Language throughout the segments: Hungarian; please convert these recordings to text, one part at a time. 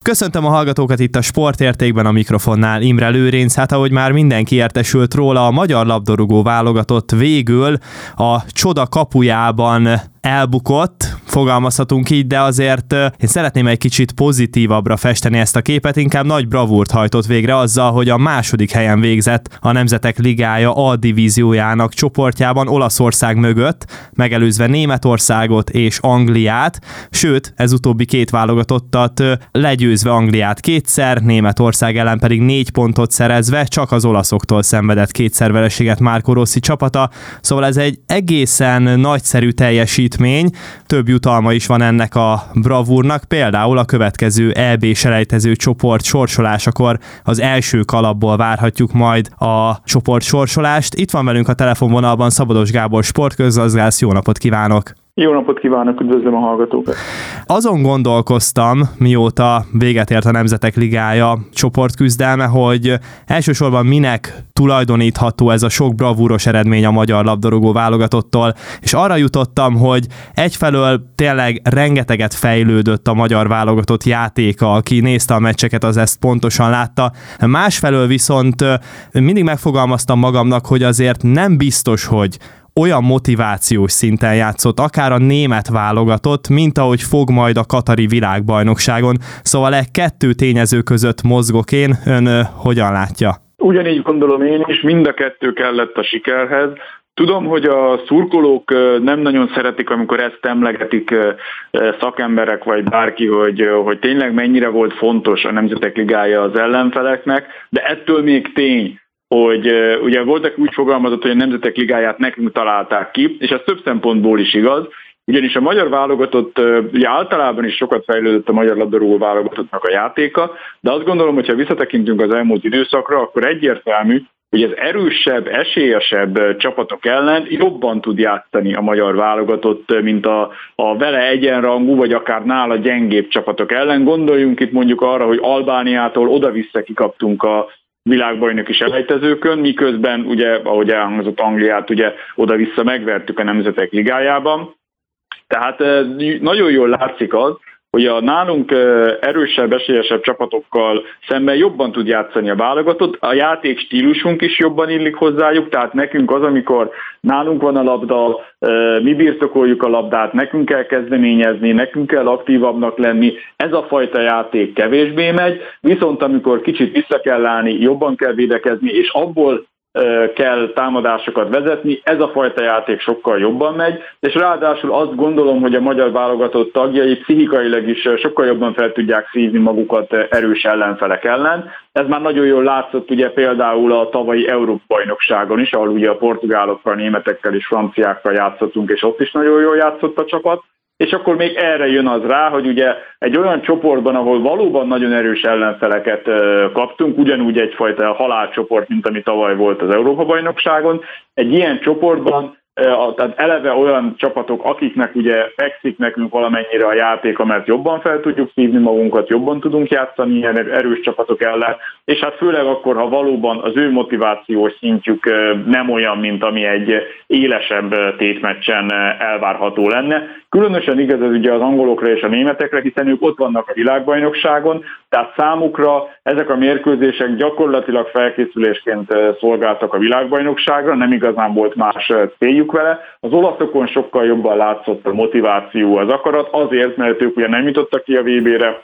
Köszöntöm a hallgatókat itt a Sportértékben, a mikrofonnál Imre Lőrinc. Hát ahogy már mindenki értesült róla, a magyar labdarúgó válogatott végül a csoda kapujában elbukott, fogalmazhatunk így, de azért én szeretném egy kicsit pozitívabbra festeni ezt a képet, inkább nagy bravúrt hajtott végre azzal, hogy a második helyen végzett a Nemzetek Ligája A divíziójának csoportjában Olaszország mögött, megelőzve Németországot és Angliát, sőt, ez utóbbi két válogatottat legyőzve Angliát kétszer, Németország ellen pedig 4 pontot szerezve, csak az olaszoktól szenvedett kétszer vereséget Marco Rossi csapata, szóval ez egy egészen nagyszerű teljesítmény, több jutalma is van ennek a bravúrnak, például a következő EB-selejtező csoport sorsolásakor az első kalapból várhatjuk majd a csoport sorsolást. Itt van velünk a telefonvonalban Szabados Gábor sportközgazdász, jó napot kívánok! Jó napot kívánok, üdvözlöm a hallgatókat! Azon gondolkoztam, mióta véget ért a Nemzetek Ligája csoportküzdelme, hogy elsősorban minek tulajdonítható ez a sok bravúros eredmény a magyar labdarúgó válogatottól, és arra jutottam, hogy egyfelől tényleg rengeteget fejlődött a magyar válogatott játéka, aki nézte a meccseket, az ezt pontosan látta. Másfelől viszont mindig megfogalmaztam magamnak, hogy azért nem biztos, hogy olyan motivációs szinten játszott, akár a német válogatott, mint ahogy fog majd a katari világbajnokságon. Szóval kettő tényező között mozgok én, ön hogyan látja? Ugyanígy gondolom én is, mind a kettő kellett a sikerhez. Tudom, hogy a szurkolók nem nagyon szeretik, amikor ezt emlegetik szakemberek vagy bárki, hogy tényleg mennyire volt fontos a Nemzetek Ligája az ellenfeleknek, de ettől még tény, hogy ugye voltak úgy fogalmazott, hogy a Nemzetek Ligáját nekünk találták ki, és ez több szempontból is igaz, ugyanis a magyar válogatott, ugye általában is sokat fejlődött a magyar labdarúgó válogatottnak a játéka, de azt gondolom, hogyha visszatekintünk az elmúlt időszakra, akkor egyértelmű, hogy az erősebb, esélyesebb csapatok ellen jobban tud játszani a magyar válogatott, mint a vele egyenrangú, vagy akár nála gyengébb csapatok ellen. Gondoljunk itt mondjuk arra, hogy Albániától oda-vissza kikaptunk a világbajnoki selejtezőkön, miközben ugye, ahogy elhangzott, Angliát ugye oda-vissza megvertük a Nemzetek Ligájában. Tehát nagyon jól látszik az, hogy a nálunk erősebb, esélyesebb csapatokkal szemben jobban tud játszani a válogatott, a játék stílusunk is jobban illik hozzájuk, tehát nekünk az, amikor nálunk van a labda, mi birtokoljuk a labdát, nekünk kell kezdeményezni, nekünk kell aktívabbnak lenni, ez a fajta játék kevésbé megy, viszont amikor kicsit vissza kell állni, jobban kell védekezni, és abból kell támadásokat vezetni, ez a fajta játék sokkal jobban megy, és ráadásul azt gondolom, hogy a magyar válogatott tagjai pszichikailag is sokkal jobban fel tudják szívni magukat erős ellenfelek ellen. Ez már nagyon jól látszott ugye például a tavalyi Európa-bajnokságon is, ahol ugye a portugálokkal, németekkel és franciákkal játszottunk, és ott is nagyon jól játszott a csapat. És akkor még erre jön az rá, hogy ugye egy olyan csoportban, ahol valóban nagyon erős ellenfeleket kaptunk, ugyanúgy egyfajta halálcsoport, mint ami tavaly volt az Európa-bajnokságon, egy ilyen csoportban, tehát eleve olyan csapatok, akiknek ugye fekszik nekünk valamennyire a játéka, mert jobban fel tudjuk szívni magunkat, jobban tudunk játszani ilyen erős csapatok ellen, és hát főleg akkor, ha valóban az ő motivációs szintjük nem olyan, mint ami egy élesebb tétmeccsen elvárható lenne. Különösen igaz ez ugye az angolokra és a németekre, hiszen ők ott vannak a világbajnokságon, tehát számukra ezek a mérkőzések gyakorlatilag felkészülésként szolgáltak a világbajnokságra, nem igazán volt más céljuk vele. Az olaszokon sokkal jobban látszott a motiváció, az akarat, azért, mert ők ugye nem jutottak ki a VB-re,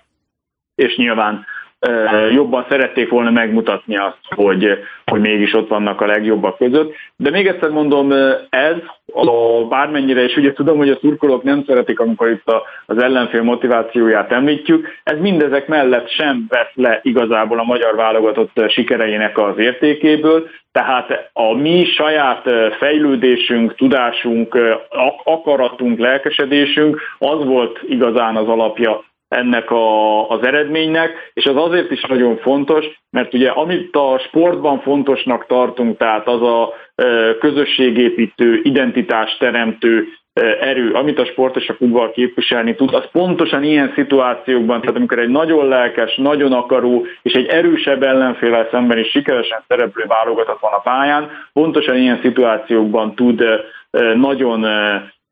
és nyilván jobban szerették volna megmutatni azt, hogy mégis ott vannak a legjobbak között. De még egyszer mondom, ez bármennyire, és ugye tudom, hogy a szurkolók nem szeretik, amikor itt az ellenfél motivációját említjük, ez mindezek mellett sem vesz le igazából a magyar válogatott sikereinek az értékéből, tehát a mi saját fejlődésünk, tudásunk, akaratunk, lelkesedésünk, az volt igazán az alapja ennek az eredménynek, és az azért is nagyon fontos, mert ugye amit a sportban fontosnak tartunk, tehát az a közösségépítő, identitásteremtő erő, amit a sport és a futball képviselni tud, az pontosan ilyen szituációkban, tehát amikor egy nagyon lelkes, nagyon akaró és egy erősebb ellenféllel szemben is sikeresen szereplő válogatott van a pályán, pontosan ilyen szituációkban tud nagyon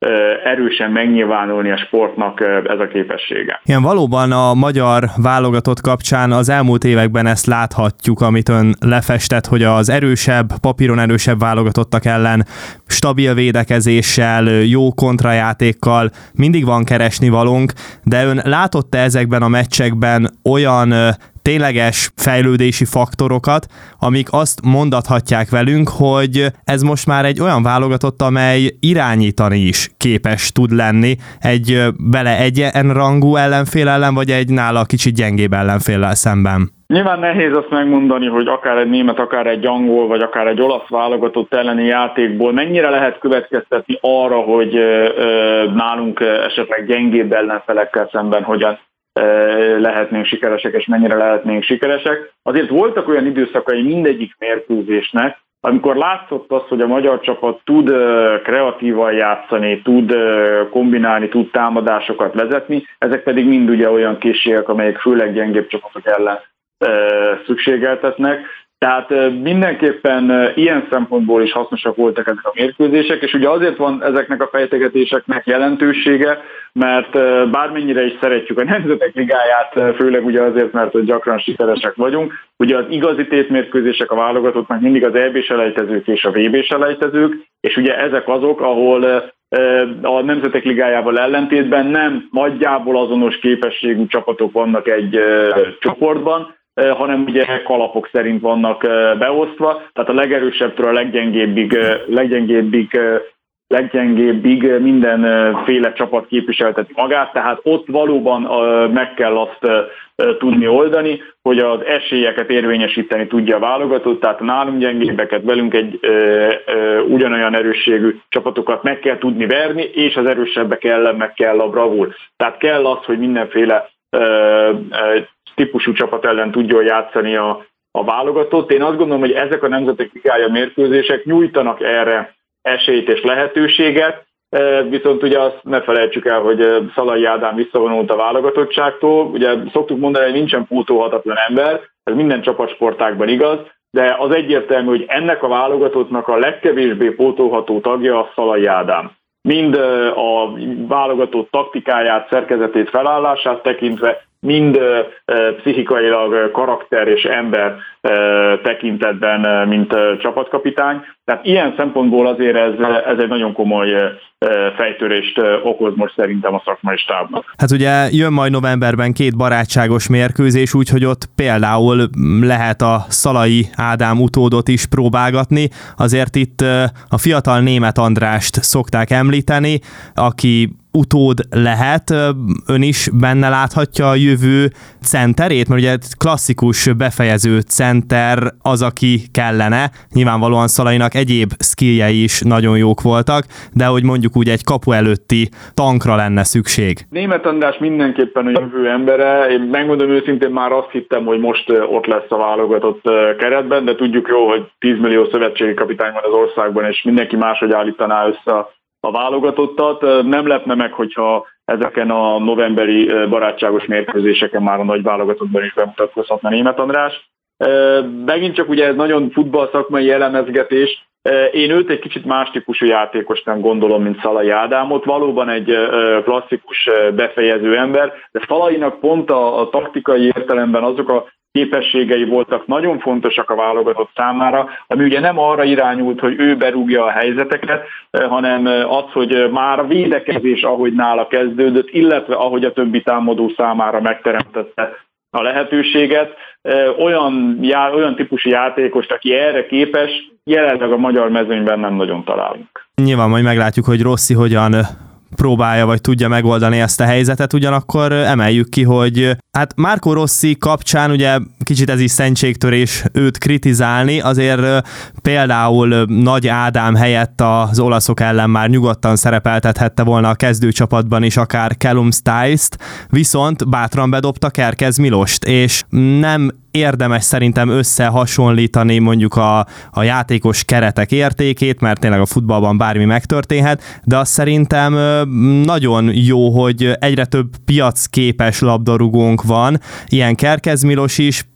erősen megnyilvánulni a sportnak ez a képessége. Igen, valóban a magyar válogatott kapcsán az elmúlt években ezt láthatjuk, amit ön lefestett, hogy az erősebb, papíron erősebb válogatottak ellen stabil védekezéssel, jó kontrajátékkal mindig van keresnivalónk, de ön látott-e ezekben a meccsekben olyan tényleges fejlődési faktorokat, amik azt mondathatják velünk, hogy ez most már egy olyan válogatott, amely irányítani is képes tud lenni egy vele egyenrangú ellenfél ellen, vagy egy nála kicsit gyengébb ellenféllel szemben? Nyilván nehéz azt megmondani, hogy akár egy német, akár egy angol, vagy akár egy olasz válogatott elleni játékból mennyire lehet következtetni arra, hogy nálunk esetleg gyengébb ellenfelekkel szemben hogyan lehetnénk sikeresek, és mennyire lehetnénk sikeresek. Azért voltak olyan időszakai mindegyik mérkőzésnek, amikor látszott az, hogy a magyar csapat tud kreatívan játszani, tud kombinálni, tud támadásokat vezetni, ezek pedig mind ugye olyan készségek, amelyek főleg gyengébb csapatok ellen szükségeltetnek. Tehát mindenképpen ilyen szempontból is hasznosak voltak ezek a mérkőzések, és ugye azért van ezeknek a fejtegetéseknek jelentősége, mert bármennyire is szeretjük a Nemzetek Ligáját, főleg ugye azért, mert gyakran sikeresek vagyunk, ugye az igazi tétmérkőzések a válogatottnak mindig az EB-selejtezők és a VB-selejtezők, és ugye ezek azok, ahol a Nemzetek Ligájával ellentétben nem nagyjából azonos képességű csapatok vannak egy csoportban, hanem ugye kalapok szerint vannak beosztva, tehát a legerősebbtől a leggyengébbig mindenféle csapat képviselteti magát, tehát ott valóban meg kell azt tudni oldani, hogy az esélyeket érvényesíteni tudja a válogatott, tehát a nálunk gyengébbeket, velünk egy ugyanolyan erősségű csapatokat meg kell tudni verni, és az erősebbek ellen meg kell a bravúr. Tehát kell az, hogy mindenféle típusú csapat ellen tudjon játszani a válogatott. Én azt gondolom, hogy ezek a Nemzetek Ligája mérkőzések nyújtanak erre esélyt és lehetőséget, viszont ugye azt ne felejtsük el, hogy Szalai Ádám visszavonult a válogatottságtól. Ugye szoktuk mondani, hogy nincsen pótolhatatlan ember, ez minden csapatsportákban igaz, de az egyértelmű, hogy ennek a válogatottnak a legkevésbé pótolható tagja a Szalai Ádám. Mind a válogatott taktikáját, szerkezetét, felállását tekintve, mind pszichikailag karakter és ember tekintetben, mint csapatkapitány. Tehát ilyen szempontból azért ez egy nagyon komoly fejtörést okoz most szerintem a szakmai stábnak. Hát ugye jön majd novemberben 2 barátságos mérkőzés, úgyhogy ott például lehet a Szalai Ádám utódot is próbálgatni. Azért itt a fiatal Németh Andrást szokták említeni, aki utód lehet, ön is benne láthatja a jövő centerét, mert ugye klasszikus befejező center az, aki kellene. Nyilvánvalóan Szalainak egyéb skilljei is nagyon jók voltak, de hogy mondjuk úgy egy kapu előtti tankra lenne szükség. Németh András mindenképpen a jövő embere. Én megmondom őszintén, már azt hittem, hogy most ott lesz a válogatott keretben, de tudjuk jó, hogy 10 millió szövetségi kapitány van az országban, és mindenki máshogy állítaná össze a válogatottat. Nem lepne meg, hogyha ezeken a novemberi barátságos mérkőzéseken már a nagy válogatottban is bemutatkozhatna Németh András. Megint csak ugye ez nagyon futballszakmai elemezgetés. Én őt egy kicsit más típusú játékosnak gondolom, mint Szalai Ádámot. Valóban egy klasszikus befejező ember, de Szalainak pont a taktikai értelemben azok a képességei voltak nagyon fontosak a válogatott számára, ami ugye nem arra irányult, hogy ő berúgja a helyzeteket, hanem az, hogy már a védekezés, ahogy nála kezdődött, illetve ahogy a többi támadó számára megteremtette a lehetőséget. Olyan típusú játékost, aki erre képes, jelenleg a magyar mezőnyben nem nagyon találunk. Nyilván majd meglátjuk, hogy Rossi hogyan próbálja, vagy tudja megoldani ezt a helyzetet, ugyanakkor emeljük ki, hogy hát Marco Rossi kapcsán ugye kicsit ez is szentségtörés őt kritizálni, azért például Nagy Ádám helyett az olaszok ellen már nyugodtan szerepeltethette volna a kezdőcsapatban is akár Callum Stiles-t, viszont bátran bedobta Kerkez Milost, és nem érdemes szerintem összehasonlítani mondjuk a játékos keretek értékét, mert tényleg a futballban bármi megtörténhet, de azt szerintem nagyon jó, hogy egyre több piacképes labdarúgónk van, ilyen Kerkez Milos is,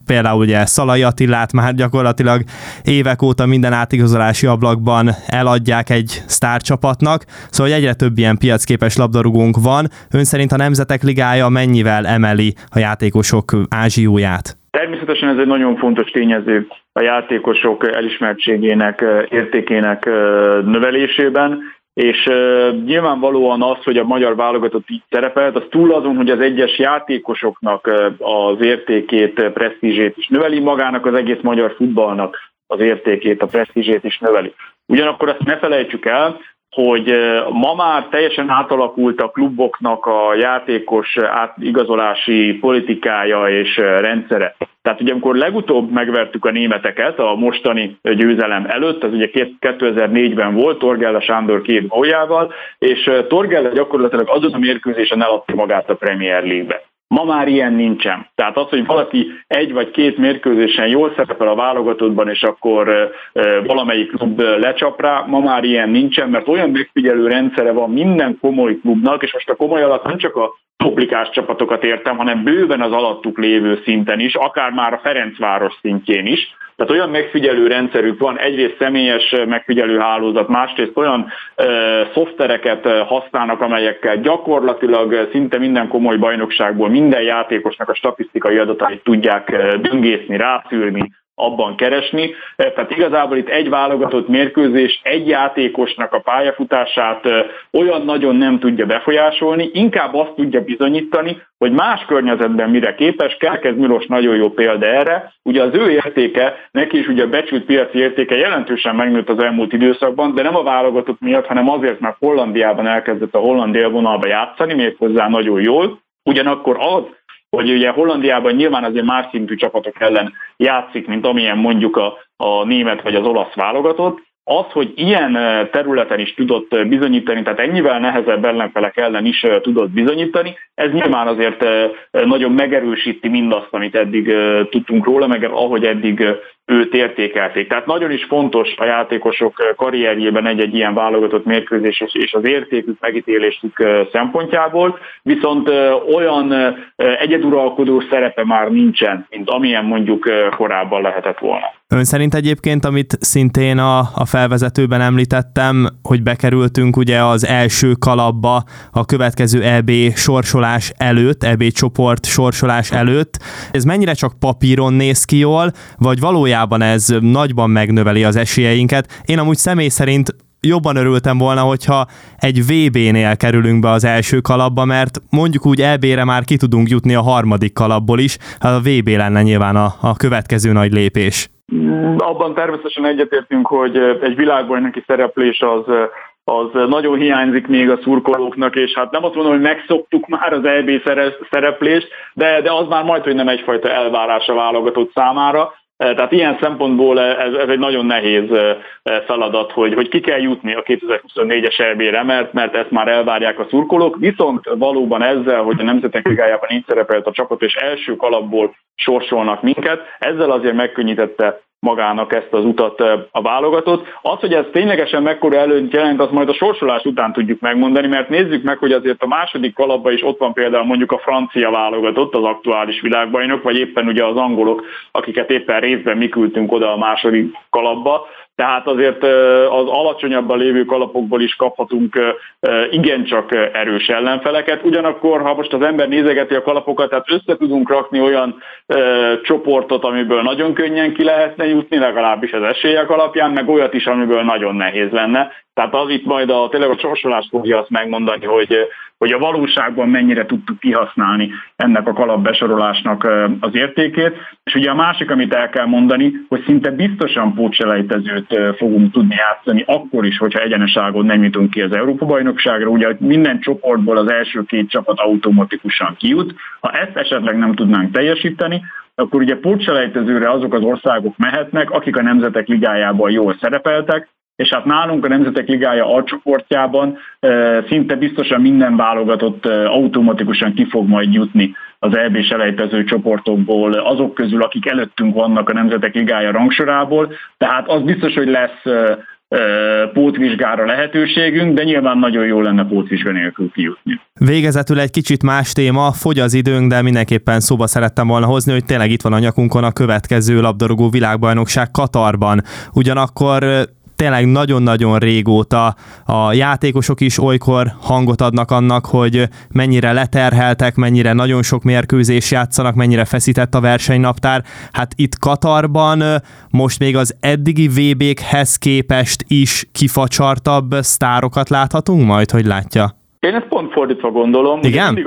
például ugye Szalai Attilát már gyakorlatilag évek óta minden átigazolási ablakban eladják egy sztárcsapatnak, szóval egyre több ilyen piacképes labdarúgónk van. Ön szerint a Nemzetek Ligája mennyivel emeli a játékosok ázsióját? Természetesen ez egy nagyon fontos tényező a játékosok elismertségének, értékének növelésében, és nyilvánvalóan az, hogy a magyar válogatott így szerepelt, az túl azon, hogy az egyes játékosoknak az értékét, presztízsét is növeli, magának az egész magyar futballnak az értékét, a presztízsét is növeli. Ugyanakkor azt ne felejtsük el, hogy ma már teljesen átalakult a kluboknak a játékos átigazolási politikája és rendszere. Tehát ugye amikor legutóbb megvertük a németeket a mostani győzelem előtt, az ugye 2004-ben volt Torgella Sándor 2 góljával, és Torgella gyakorlatilag azon a mérkőzésen eladta magát a Premier League-be. Ma már ilyen nincsen. Tehát az, hogy valaki 1 vagy 2 mérkőzésen jól szerepel a válogatottban, és akkor valamelyik klub lecsap rá, ma már ilyen nincsen, mert olyan megfigyelő rendszere van minden komoly klubnak, és most a komoly alatt nem csak a toplikás csapatokat értem, hanem bőven az alattuk lévő szinten is, akár már a Ferencváros szintjén is. Tehát olyan megfigyelő rendszerük van, egyrészt személyes megfigyelő hálózat, másrészt olyan szoftvereket használnak, amelyekkel gyakorlatilag szinte minden komoly bajnokságból minden játékosnak a statisztikai adatait tudják böngészni, rászűrni, abban keresni. Tehát igazából itt egy válogatott mérkőzés egy játékosnak a pályafutását olyan nagyon nem tudja befolyásolni, inkább azt tudja bizonyítani, hogy más környezetben mire képes. Kerkez Milos nagyon jó példa erre. Ugye az ő értéke, neki is ugye a becsült piaci értéke jelentősen megnőtt az elmúlt időszakban, de nem a válogatott miatt, hanem azért, mert Hollandiában elkezdett a holland élvonalba játszani, méghozzá nagyon jól. Ugyanakkor az, hogy ugye Hollandiában nyilván azért más szintű csapatok ellen játszik, mint amilyen mondjuk a német vagy az olasz válogatott, az, hogy ilyen területen is tudott bizonyítani, tehát ennyivel nehezebb ellenfelek ellen is tudott bizonyítani, ez nyilván azért nagyon megerősíti mindazt, amit eddig tudtunk róla, meg ahogy eddig őt értékelték. Tehát nagyon is fontos a játékosok karrierjében egy ilyen válogatott mérkőzés és az értékük, megítélésük szempontjából, viszont olyan egyeduralkodó szerepe már nincsen, mint amilyen mondjuk korábban lehetett volna. Ön szerint egyébként, amit szintén a felvezetőben említettem, hogy bekerültünk ugye az első kalapba a következő EB sorsolás előtt, EB csoport sorsolás előtt, ez mennyire csak papíron néz ki jól, vagy valójában ez nagyban megnöveli az esélyeinket? Én amúgy személy szerint jobban örültem volna, hogyha egy VB-nél kerülünk be az első kalapba, mert mondjuk úgy EB-re már ki tudunk jutni a harmadik kalapból is, hát a VB lenne nyilván a következő nagy lépés. Abban természetesen egyetértünk, hogy egy világbajnoki szereplés az nagyon hiányzik még a szurkolóknak, és hát nem azt mondom, hogy megszoktuk már az EB szereplést, de az már majd, hogy nem egyfajta elvárás a válogatott számára. Tehát ilyen szempontból ez egy nagyon nehéz feladat, hogy ki kell jutni a 2024-es EB-re, mert ezt már elvárják a szurkolók, viszont valóban ezzel, hogy a Nemzetek Ligájában így szerepelt a csapat, és első kalapból sorsolnak minket, ezzel azért megkönnyítette magának ezt az utat a válogatott. Az, hogy ez ténylegesen mekkora előnyt jelent, azt majd a sorsolás után tudjuk megmondani, mert nézzük meg, hogy azért a második kalapban is ott van például mondjuk a francia válogatott, az aktuális világbajnok, vagy éppen ugye az angolok, akiket éppen részben mi küldtünk oda a második kalapba. Tehát azért az alacsonyabban lévő kalapokból is kaphatunk igencsak erős ellenfeleket. Ugyanakkor, ha most az ember nézegeti a kalapokat, tehát össze tudunk rakni olyan csoportot, amiből nagyon könnyen ki lehetne jutni, legalábbis az esélyek alapján, meg olyat is, amiből nagyon nehéz lenne. Tehát az itt majd tényleg a sorsolás fogja azt megmondani, hogy a valóságban mennyire tudtuk kihasználni ennek a kalapbesorolásnak az értékét. És ugye a másik, amit el kell mondani, hogy szinte biztosan pótselejtezőt fogunk tudni játszani akkor is, hogyha egyeneságon nem jutunk ki az Európa-bajnokságra. Ugye minden csoportból az első 2 csapat automatikusan kijut. Ha ezt esetleg nem tudnánk teljesíteni, akkor ugye pótselejtezőre azok az országok mehetnek, akik a Nemzetek Ligájában jól szerepeltek, és hát nálunk a Nemzetek Ligája A csoportjában szinte biztosan minden válogatott automatikusan ki fog majd jutni az EB selejtező csoportokból, azok közül, akik előttünk vannak a Nemzetek Ligája rangsorából, tehát az biztos, hogy lesz pótvizsgára lehetőségünk, de nyilván nagyon jó lenne pótvizsga nélkül kijutni. Végezetül egy kicsit más téma, fogy az időnk, de mindenképpen szóba szerettem volna hozni, hogy tényleg itt van a nyakunkon a következő labdarúgó világbajnokság Katarban. Ugyanakkor tényleg nagyon-nagyon régóta a játékosok is olykor hangot adnak annak, hogy mennyire leterheltek, mennyire nagyon sok mérkőzés játszanak, mennyire feszített a versenynaptár. Hát itt Katarban most még az eddigi VB-khez képest is kifacsartabb sztárokat láthatunk majd, hogy látja? Én ezt pont fordítva gondolom. Igen?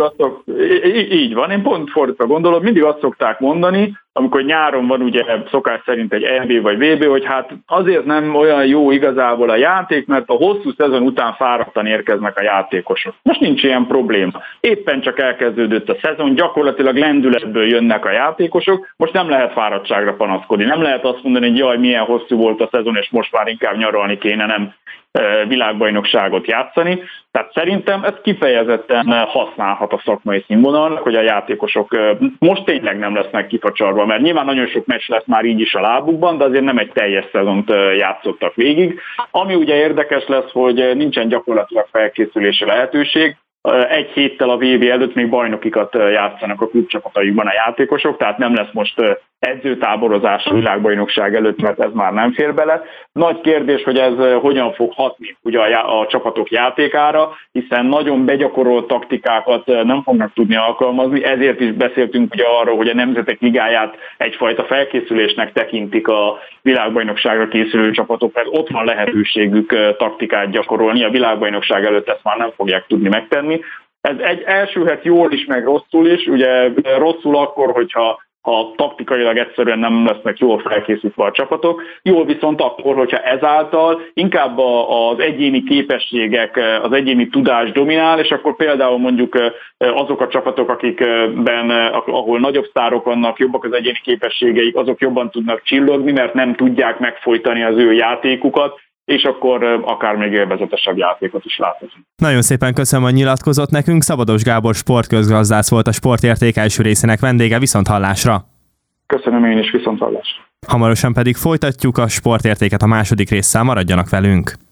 Így van, én pont fordítva gondolom, mindig azt szokták mondani, amikor nyáron van ugye szokás szerint egy EB vagy VB, hogy hát azért nem olyan jó igazából a játék, mert a hosszú szezon után fáradtan érkeznek a játékosok. Most nincs ilyen probléma. Éppen csak elkezdődött a szezon, gyakorlatilag lendületből jönnek a játékosok, most nem lehet fáradtságra panaszkodni. Nem lehet azt mondani, hogy jaj, milyen hosszú volt a szezon, és most már inkább nyaralni kéne, nem világbajnokságot játszani. Tehát szerintem ez kifejezetten használhat a szakmai színvonalnak, hogy a játékosok most tényleg nem lesznek kifacsarva, mert nyilván nagyon sok meccs lesz már így is a lábukban, de azért nem egy teljes szezont játszottak végig. Ami ugye érdekes lesz, hogy nincsen gyakorlatilag felkészülési lehetőség. Egy héttel a VB előtt még bajnokikat játszanak a klubcsapataikban a játékosok, tehát nem lesz most edzőtáborozás a világbajnokság előtt, mert ez már nem fér bele. Nagy kérdés, hogy ez hogyan fog hatni ugye a csapatok játékára, hiszen nagyon begyakorolt taktikákat nem fognak tudni alkalmazni, ezért is beszéltünk ugye arról, hogy a Nemzetek Ligáját egyfajta felkészülésnek tekintik a világbajnokságra készülő csapatok, mert ott van lehetőségük taktikát gyakorolni, a világbajnokság előtt ezt már nem fogják tudni megtenni. Ez elsülhet jól is, meg rosszul is, ugye rosszul akkor, hogyha taktikailag egyszerűen nem lesznek jól felkészítve a csapatok, jól viszont akkor, hogyha ezáltal inkább az egyéni képességek, az egyéni tudás dominál, és akkor például mondjuk azok a csapatok, ahol nagyobb sztárok vannak, jobbak az egyéni képességeik, azok jobban tudnak csillogni, mert nem tudják megfojtani az ő játékukat, és akkor akár még élvezetesebb játékot is láthatunk. Nagyon szépen köszönöm, hogy nyilatkozott nekünk. Szabados Gábor sportközgazdász volt a Sportérték első részének vendége. Viszonthallásra! Köszönöm én is, viszonthallásra! Hamarosan pedig folytatjuk a Sportértéket a második résszel, maradjanak velünk!